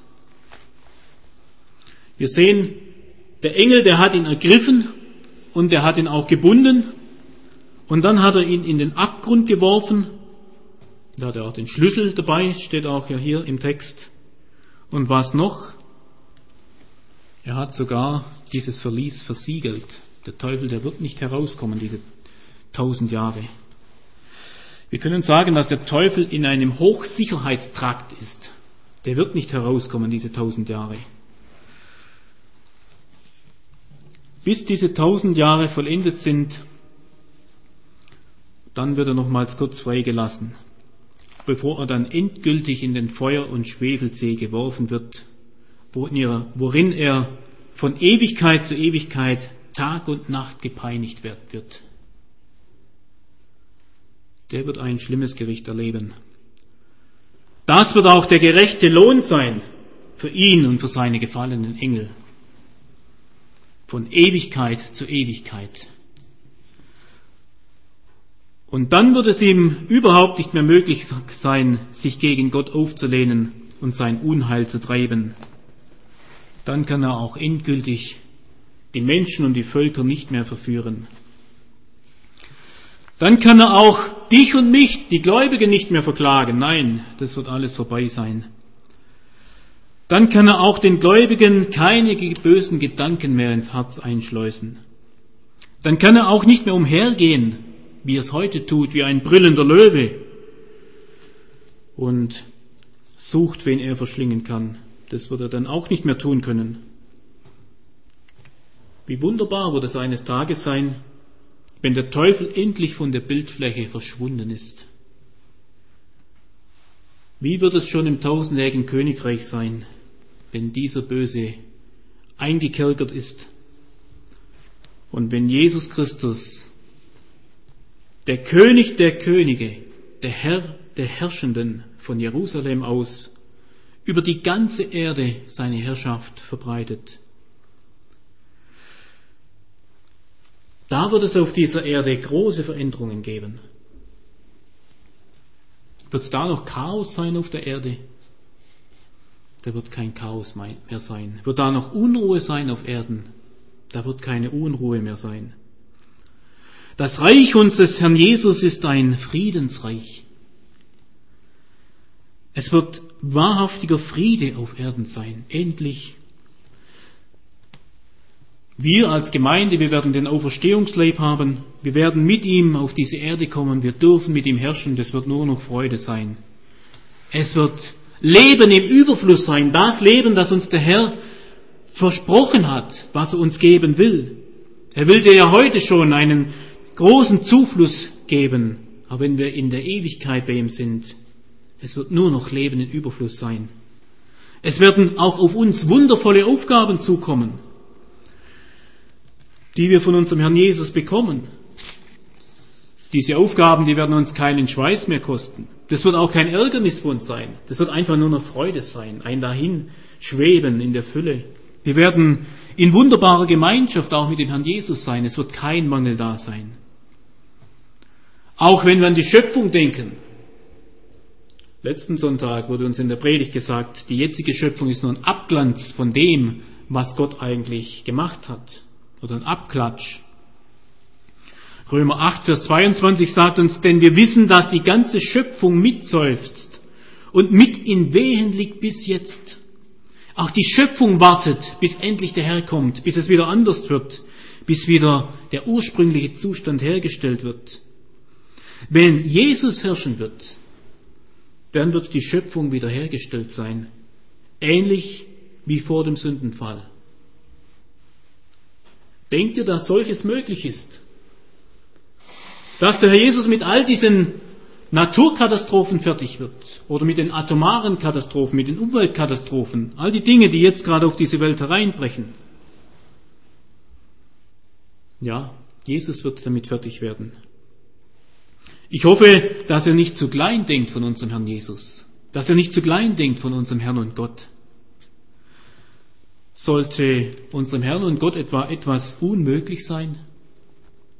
Wir sehen, der Engel, der hat ihn ergriffen und der hat ihn auch gebunden und dann hat er ihn in den Abgrund geworfen. Da hat er auch den Schlüssel dabei, steht auch ja hier im Text. Und was noch? Er hat sogar dieses Verlies versiegelt. Der Teufel, der wird nicht herauskommen, diese tausend Jahre. Wir können sagen, dass der Teufel in einem Hochsicherheitstrakt ist. Der wird nicht herauskommen, diese tausend Jahre. Bis diese tausend Jahre vollendet sind, dann wird er nochmals kurz freigelassen, bevor er dann endgültig in den Feuer- und Schwefelsee geworfen wird, worin er von Ewigkeit zu Ewigkeit Tag und Nacht gepeinigt wird. Der wird ein schlimmes Gericht erleben. Das wird auch der gerechte Lohn sein für ihn und für seine gefallenen Engel. Von Ewigkeit zu Ewigkeit. Und dann wird es ihm überhaupt nicht mehr möglich sein, sich gegen Gott aufzulehnen und sein Unheil zu treiben. Dann kann er auch endgültig die Menschen und die Völker nicht mehr verführen. Dann kann er auch dich und mich, die Gläubigen, nicht mehr verklagen. Nein, das wird alles vorbei sein. Dann kann er auch den Gläubigen keine bösen Gedanken mehr ins Herz einschleusen. Dann kann er auch nicht mehr umhergehen, wie er es heute tut, wie ein brüllender Löwe und sucht, wen er verschlingen kann. Das wird er dann auch nicht mehr tun können. Wie wunderbar wird es eines Tages sein, wenn der Teufel endlich von der Bildfläche verschwunden ist. Wie wird es schon im tausendjährigen Königreich sein, wenn dieser Böse eingekerkert ist und wenn Jesus Christus, der König der Könige, der Herr der Herrschenden von Jerusalem aus, über die ganze Erde seine Herrschaft verbreitet. Da wird es auf dieser Erde große Veränderungen geben. Wird es da noch Chaos sein auf der Erde? Da wird kein Chaos mehr sein. Wird da noch Unruhe sein auf Erden? Da wird keine Unruhe mehr sein. Das Reich unseres Herrn Jesus ist ein Friedensreich. Es wird wahrhaftiger Friede auf Erden sein. Endlich. Wir als Gemeinde, wir werden den Auferstehungsleib haben. Wir werden mit ihm auf diese Erde kommen. Wir dürfen mit ihm herrschen. Das wird nur noch Freude sein. Es wird Leben im Überfluss sein. Das Leben, das uns der Herr versprochen hat, was er uns geben will. Er will dir ja heute schon einen großen Zufluss geben. Aber wenn wir in der Ewigkeit bei ihm sind, es wird nur noch Leben im Überfluss sein. Es werden auch auf uns wundervolle Aufgaben zukommen, die wir von unserem Herrn Jesus bekommen. Diese Aufgaben, die werden uns keinen Schweiß mehr kosten. Das wird auch kein Ärgernis für uns sein. Das wird einfach nur noch Freude sein, ein dahin schweben in der Fülle. Wir werden in wunderbarer Gemeinschaft auch mit dem Herrn Jesus sein. Es wird kein Mangel da sein. Auch wenn wir an die Schöpfung denken. Letzten Sonntag wurde uns in der Predigt gesagt, die jetzige Schöpfung ist nur ein Abglanz von dem, was Gott eigentlich gemacht hat. Oder ein Abklatsch. Römer acht, Vers zweiundzwanzig sagt uns, denn wir wissen, dass die ganze Schöpfung mitseufzt und mit in Wehen liegt bis jetzt. Auch die Schöpfung wartet, bis endlich der Herr kommt, bis es wieder anders wird, bis wieder der ursprüngliche Zustand hergestellt wird. Wenn Jesus herrschen wird, dann wird die Schöpfung wiederhergestellt sein, ähnlich wie vor dem Sündenfall. Denkt ihr, dass solches möglich ist? Dass der Herr Jesus mit all diesen Naturkatastrophen fertig wird oder mit den atomaren Katastrophen, mit den Umweltkatastrophen, all die Dinge, die jetzt gerade auf diese Welt hereinbrechen. Ja, Jesus wird damit fertig werden. Ich hoffe, dass er nicht zu klein denkt von unserem Herrn Jesus, dass er nicht zu klein denkt von unserem Herrn und Gott. Sollte unserem Herrn und Gott etwa etwas unmöglich sein?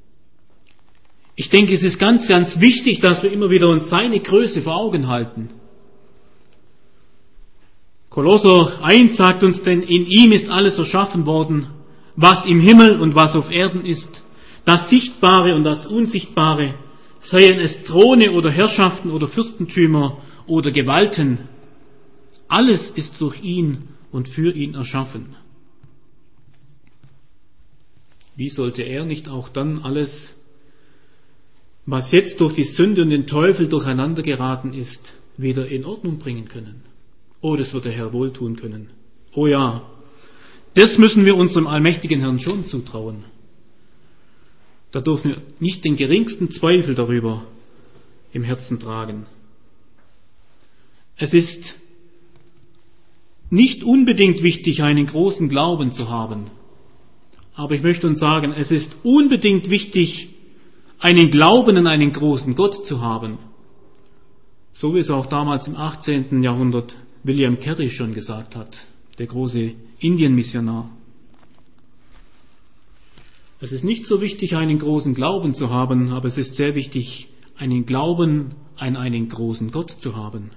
Ich denke, es ist ganz, ganz wichtig, dass wir immer wieder uns seine Größe vor Augen halten. Kolosser eins sagt uns, denn in ihm ist alles erschaffen worden, was im Himmel und was auf Erden ist, das Sichtbare und das Unsichtbare, seien es Throne oder Herrschaften oder Fürstentümer oder Gewalten. Alles ist durch ihn und für ihn erschaffen. Wie sollte er nicht auch dann alles, was jetzt durch die Sünde und den Teufel durcheinander geraten ist, wieder in Ordnung bringen können? Oh, das wird der Herr wohl tun können. Oh ja, das müssen wir unserem allmächtigen Herrn schon zutrauen. Da dürfen wir nicht den geringsten Zweifel darüber im Herzen tragen. Es ist nicht unbedingt wichtig, einen großen Glauben zu haben. Aber ich möchte uns sagen, es ist unbedingt wichtig, einen Glauben an einen großen Gott zu haben. So wie es auch damals im achtzehnten Jahrhundert William Carey schon gesagt hat, der große Indienmissionar. Es ist nicht so wichtig, einen großen Glauben zu haben, aber es ist sehr wichtig, einen Glauben an einen großen Gott zu haben.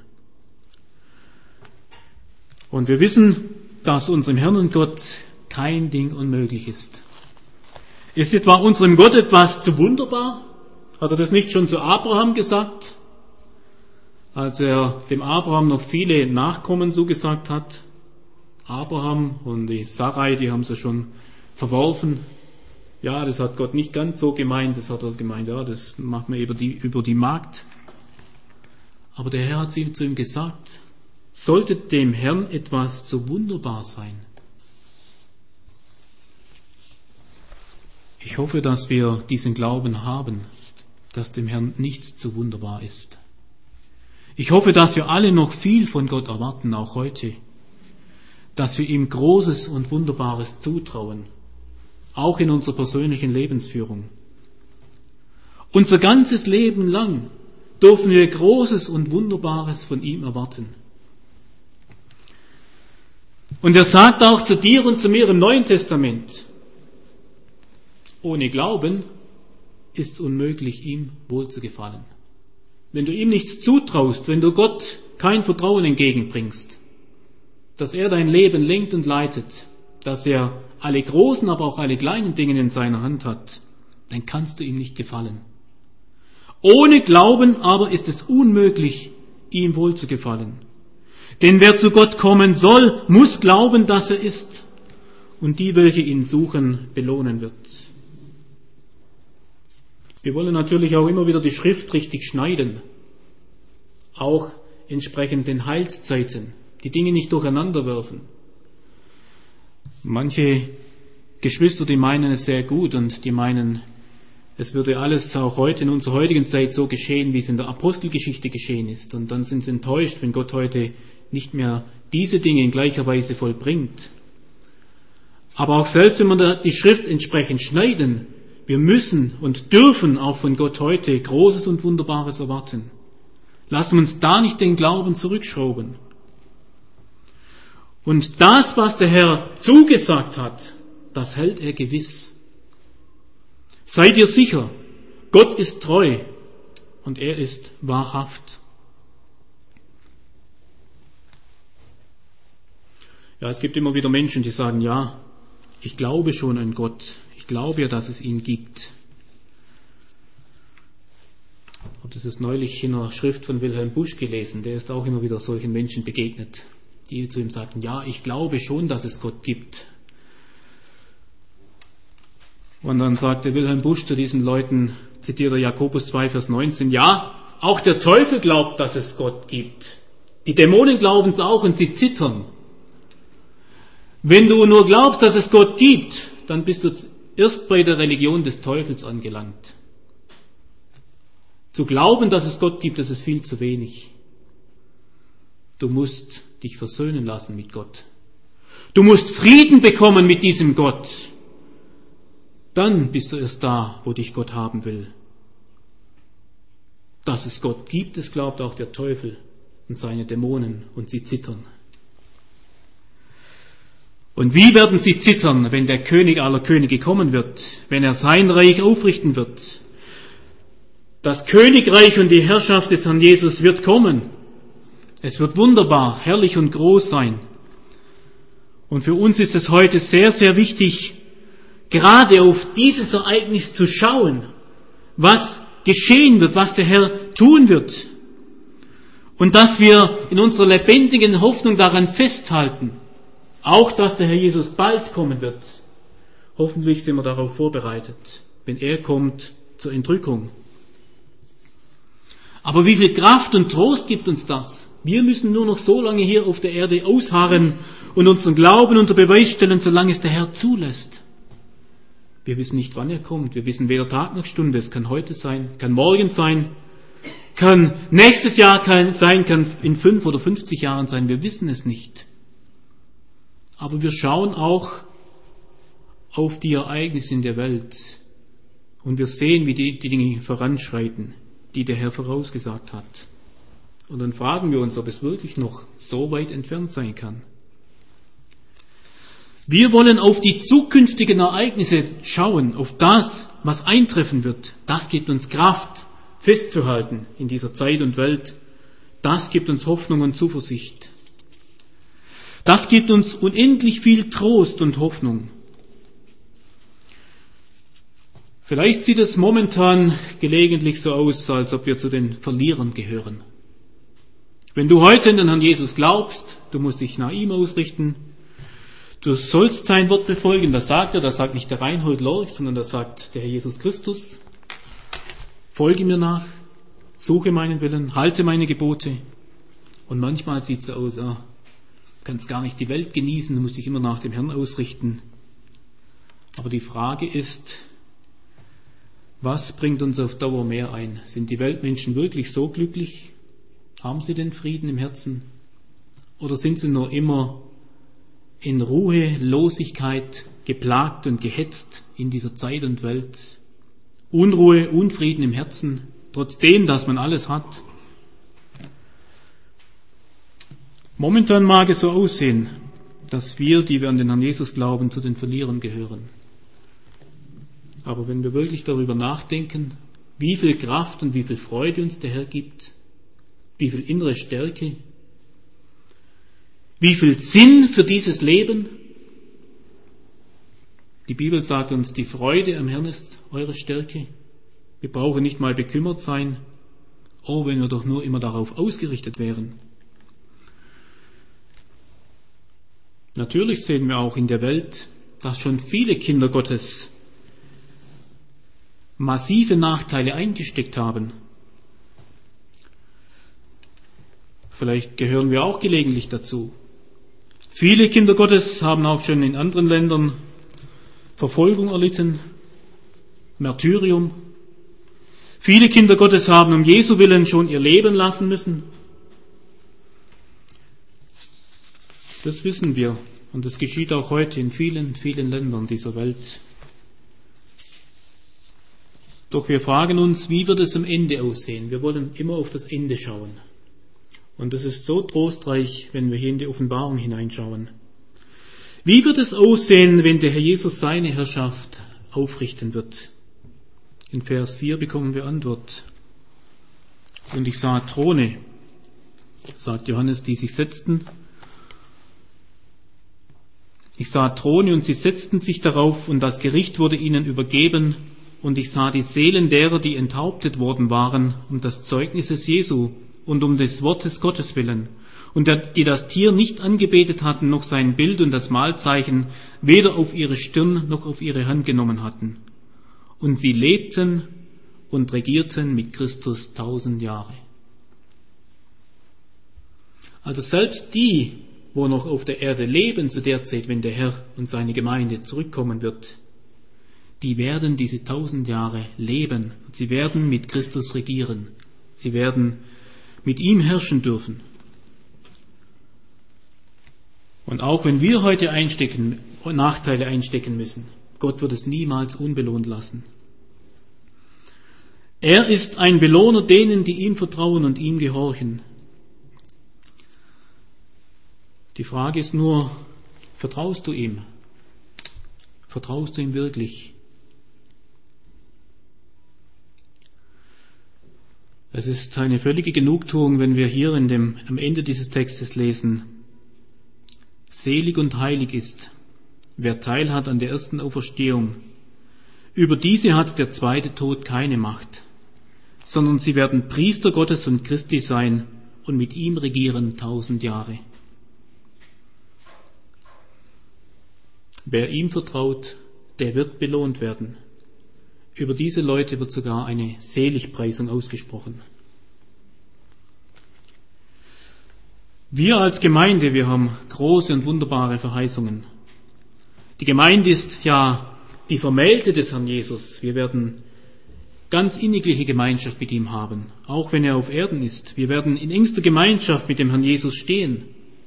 Und wir wissen, dass unserem Herrn und Gott kein Ding unmöglich ist. Ist etwa unserem Gott etwas zu wunderbar? Hat er das nicht schon zu Abraham gesagt, als er dem Abraham noch viele Nachkommen zugesagt hat? Abraham und die Sarai, die haben sie schon verworfen. Ja, das hat Gott nicht ganz so gemeint, das hat er gemeint, ja, das machen wir über die, über die Magd. Aber der Herr hat zu ihm, zu ihm gesagt, sollte dem Herrn etwas zu wunderbar sein? Ich hoffe, dass wir diesen Glauben haben, dass dem Herrn nichts zu wunderbar ist. Ich hoffe, dass wir alle noch viel von Gott erwarten, auch heute, dass wir ihm Großes und Wunderbares zutrauen, auch in unserer persönlichen Lebensführung. Unser ganzes Leben lang dürfen wir Großes und Wunderbares von ihm erwarten. Und er sagt auch zu dir und zu mir im Neuen Testament, ohne Glauben ist es unmöglich, ihm wohlzugefallen. Wenn du ihm nichts zutraust, wenn du Gott kein Vertrauen entgegenbringst, dass er dein Leben lenkt und leitet, dass er alle großen, aber auch alle kleinen Dinge in seiner Hand hat, dann kannst du ihm nicht gefallen. Ohne Glauben aber ist es unmöglich, ihm wohlzugefallen. Denn wer zu Gott kommen soll, muss glauben, dass er ist und die, welche ihn suchen, belohnen wird. Wir wollen natürlich auch immer wieder die Schrift richtig schneiden, auch entsprechend den Heilszeiten, die Dinge nicht durcheinander werfen. Manche Geschwister, die meinen es sehr gut und die meinen, es würde alles auch heute in unserer heutigen Zeit so geschehen, wie es in der Apostelgeschichte geschehen ist. Und dann sind sie enttäuscht, wenn Gott heute nicht mehr diese Dinge in gleicher Weise vollbringt. Aber auch selbst wenn wir die Schrift entsprechend schneiden, wir müssen und dürfen auch von Gott heute Großes und Wunderbares erwarten. Lassen wir uns da nicht den Glauben zurückschrauben. Und das, was der Herr zugesagt hat, das hält er gewiss. Seid ihr sicher, Gott ist treu und er ist wahrhaft. Ja, es gibt immer wieder Menschen, die sagen, ja, ich glaube schon an Gott. Ich glaube ja, dass es ihn gibt. Ich habe das ist neulich in einer Schrift von Wilhelm Busch gelesen. Der ist auch immer wieder solchen Menschen begegnet, die zu ihm sagten, ja, ich glaube schon, dass es Gott gibt. Und dann sagte Wilhelm Busch zu diesen Leuten, zitiere Jakobus zwei, Vers neunzehn, ja, auch der Teufel glaubt, dass es Gott gibt. Die Dämonen glauben es auch und sie zittern. Wenn du nur glaubst, dass es Gott gibt, dann bist du erst bei der Religion des Teufels angelangt. Zu glauben, dass es Gott gibt, das ist viel zu wenig. Du musst dich versöhnen lassen mit Gott. Du musst Frieden bekommen mit diesem Gott. Dann bist du erst da, wo dich Gott haben will. Dass es Gott gibt, das glaubt auch der Teufel und seine Dämonen und sie zittern. Und wie werden sie zittern, wenn der König aller Könige kommen wird, wenn er sein Reich aufrichten wird? Das Königreich und die Herrschaft des Herrn Jesus wird kommen. Es wird wunderbar, herrlich und groß sein. Und für uns ist es heute sehr, sehr wichtig, gerade auf dieses Ereignis zu schauen, was geschehen wird, was der Herr tun wird. Und dass wir in unserer lebendigen Hoffnung daran festhalten, auch dass der Herr Jesus bald kommen wird. Hoffentlich sind wir darauf vorbereitet, wenn er kommt zur Entrückung. Aber wie viel Kraft und Trost gibt uns das? Wir müssen nur noch so lange hier auf der Erde ausharren und unseren Glauben unter Beweis stellen, solange es der Herr zulässt. Wir wissen nicht, wann er kommt. Wir wissen weder Tag noch Stunde. Es kann heute sein, kann morgen sein, kann nächstes Jahr sein, kann in fünf oder fünfzig Jahren sein. Wir wissen es nicht. Aber wir schauen auch auf die Ereignisse in der Welt und wir sehen, wie die, die Dinge voranschreiten, die der Herr vorausgesagt hat. Und dann fragen wir uns, ob es wirklich noch so weit entfernt sein kann. Wir wollen auf die zukünftigen Ereignisse schauen, auf das, was eintreffen wird. Das gibt uns Kraft, festzuhalten in dieser Zeit und Welt. Das gibt uns Hoffnung und Zuversicht. Das gibt uns unendlich viel Trost und Hoffnung. Vielleicht sieht es momentan gelegentlich so aus, als ob wir zu den Verlierern gehören. Wenn du heute in den Herrn Jesus glaubst, du musst dich nach ihm ausrichten, du sollst sein Wort befolgen, das sagt er, das sagt nicht der Reinhold Lorch, sondern das sagt der Herr Jesus Christus. Folge mir nach, suche meinen Willen, halte meine Gebote. Und manchmal sieht es so aus, ah, du kannst gar nicht die Welt genießen, du musst dich immer nach dem Herrn ausrichten. Aber die Frage ist, was bringt uns auf Dauer mehr ein? Sind die Weltmenschen wirklich so glücklich? Haben sie den Frieden im Herzen? Oder sind sie nur immer in Ruhelosigkeit geplagt und gehetzt in dieser Zeit und Welt? Unruhe, Unfrieden im Herzen, trotzdem, dass man alles hat. Momentan mag es so aussehen, dass wir, die wir an den Herrn Jesus glauben, zu den Verlierern gehören. Aber wenn wir wirklich darüber nachdenken, wie viel Kraft und wie viel Freude uns der Herr gibt, wie viel innere Stärke, wie viel Sinn für dieses Leben. Die Bibel sagt uns, die Freude am Herrn ist eure Stärke. Wir brauchen nicht mal bekümmert sein. Oh, wenn wir doch nur immer darauf ausgerichtet wären. Natürlich sehen wir auch in der Welt, dass schon viele Kinder Gottes massive Nachteile eingesteckt haben. Vielleicht gehören wir auch gelegentlich dazu. Viele Kinder Gottes haben auch schon in anderen Ländern Verfolgung erlitten, Martyrium. Viele Kinder Gottes haben um Jesu Willen schon ihr Leben lassen müssen. Das wissen wir und das geschieht auch heute in vielen, vielen Ländern dieser Welt. Doch wir fragen uns, wie wird es am Ende aussehen? Wir wollen immer auf das Ende schauen. Und es ist so trostreich, wenn wir hier in die Offenbarung hineinschauen. Wie wird es aussehen, wenn der Herr Jesus seine Herrschaft aufrichten wird? In Vers vier bekommen wir Antwort. Und ich sah Throne, sagt Johannes, die sich setzten. Ich sah Throne und sie setzten sich darauf und das Gericht wurde ihnen übergeben. Und ich sah die Seelen derer, die enthauptet worden waren, um des Zeugnisses Jesu und um des Wortes Gottes willen, und die das Tier nicht angebetet hatten, noch sein Bild und das Mahlzeichen weder auf ihre Stirn noch auf ihre Hand genommen hatten. Und sie lebten und regierten mit Christus tausend Jahre. Also selbst die, wo noch auf der Erde leben zu der Zeit, wenn der Herr und seine Gemeinde zurückkommen wird, die werden diese tausend Jahre leben. Sie werden mit Christus regieren. Sie werden mit ihm herrschen dürfen. Und auch wenn wir heute einstecken, Nachteile einstecken müssen, Gott wird es niemals unbelohnt lassen. Er ist ein Belohner denen, die ihm vertrauen und ihm gehorchen. Die Frage ist nur, vertraust du ihm? Vertraust du ihm wirklich? Es ist eine völlige Genugtuung, wenn wir hier in dem, am Ende dieses Textes lesen: Selig und heilig ist, wer Teil hat an der ersten Auferstehung. Über diese hat der zweite Tod keine Macht, sondern sie werden Priester Gottes und Christi sein und mit ihm regieren tausend Jahre. Wer ihm vertraut, der wird belohnt werden. Über diese Leute wird sogar eine Seligpreisung ausgesprochen. Wir als Gemeinde, wir haben große und wunderbare Verheißungen. Die Gemeinde ist ja die Vermählte des Herrn Jesus. Wir werden ganz innigliche Gemeinschaft mit ihm haben, auch wenn er auf Erden ist. Wir werden in engster Gemeinschaft mit dem Herrn Jesus stehen.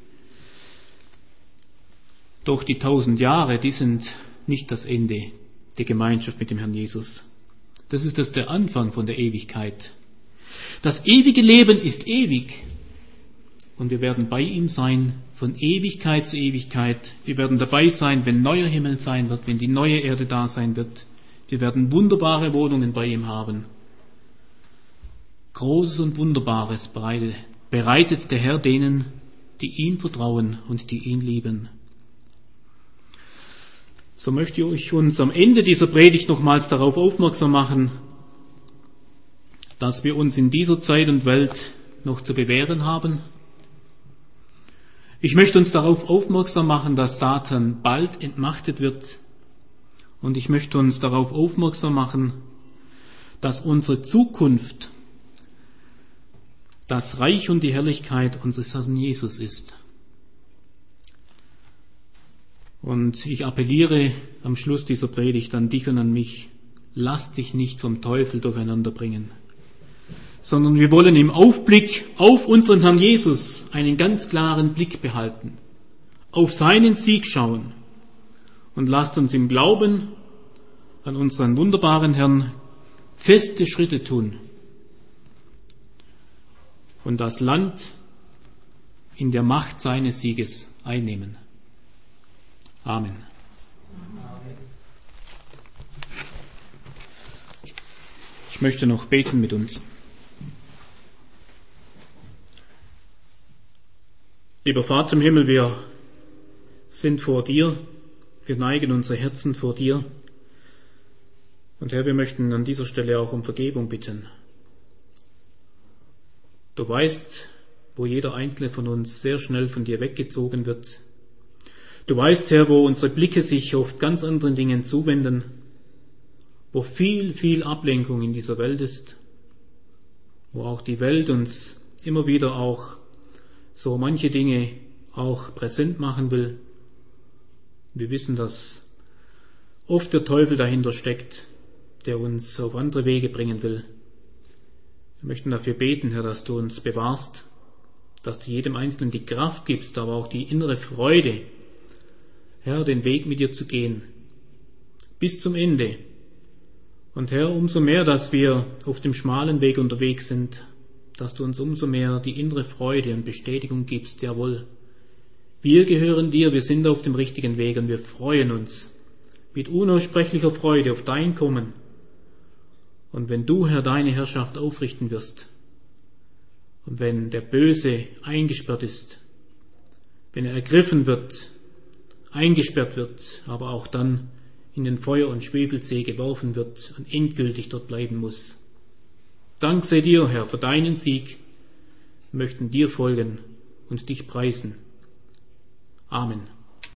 Doch die tausend Jahre, die sind nicht das Ende der Gemeinschaft mit dem Herrn Jesus. Das ist das der Anfang von der Ewigkeit. Das ewige Leben ist ewig und wir werden bei ihm sein von Ewigkeit zu Ewigkeit. Wir werden dabei sein, wenn neuer Himmel sein wird, wenn die neue Erde da sein wird. Wir werden wunderbare Wohnungen bei ihm haben. Großes und Wunderbares bereitet der Herr denen, die ihm vertrauen und die ihn lieben. So möchte ich uns am Ende dieser Predigt nochmals darauf aufmerksam machen, dass wir uns in dieser Zeit und Welt noch zu bewähren haben. Ich möchte uns darauf aufmerksam machen, dass Satan bald entmachtet wird. Und ich möchte uns darauf aufmerksam machen, dass unsere Zukunft das Reich und die Herrlichkeit unseres Herrn Jesus ist. Und ich appelliere am Schluss dieser Predigt an dich und an mich: Lass dich nicht vom Teufel durcheinander bringen, sondern wir wollen im Aufblick auf unseren Herrn Jesus einen ganz klaren Blick behalten, auf seinen Sieg schauen und lasst uns im Glauben an unseren wunderbaren Herrn feste Schritte tun und das Land in der Macht seines Sieges einnehmen. Amen. Ich möchte noch beten mit uns. Lieber Vater im Himmel, wir sind vor dir, wir neigen unsere Herzen vor dir. Und Herr, wir möchten an dieser Stelle auch um Vergebung bitten. Du weißt, wo jeder einzelne von uns sehr schnell von dir weggezogen wird. Du weißt, Herr, wo unsere Blicke sich oft ganz anderen Dingen zuwenden, wo viel, viel Ablenkung in dieser Welt ist, wo auch die Welt uns immer wieder auch so manche Dinge auch präsent machen will. Wir wissen, dass oft der Teufel dahinter steckt, der uns auf andere Wege bringen will. Wir möchten dafür beten, Herr, dass du uns bewahrst, dass du jedem Einzelnen die Kraft gibst, aber auch die innere Freude, Herr, den Weg mit dir zu gehen, bis zum Ende. Und Herr, umso mehr, dass wir auf dem schmalen Weg unterwegs sind, dass du uns umso mehr die innere Freude und Bestätigung gibst, jawohl, wir gehören dir, wir sind auf dem richtigen Weg und wir freuen uns mit unaussprechlicher Freude auf dein Kommen. Und wenn du, Herr, deine Herrschaft aufrichten wirst und wenn der Böse eingesperrt ist, wenn er ergriffen wird, eingesperrt wird, aber auch dann in den Feuer- und Schwefelsee geworfen wird und endgültig dort bleiben muss. Dank sei dir, Herr, für deinen Sieg. Wir möchten dir folgen und dich preisen. Amen.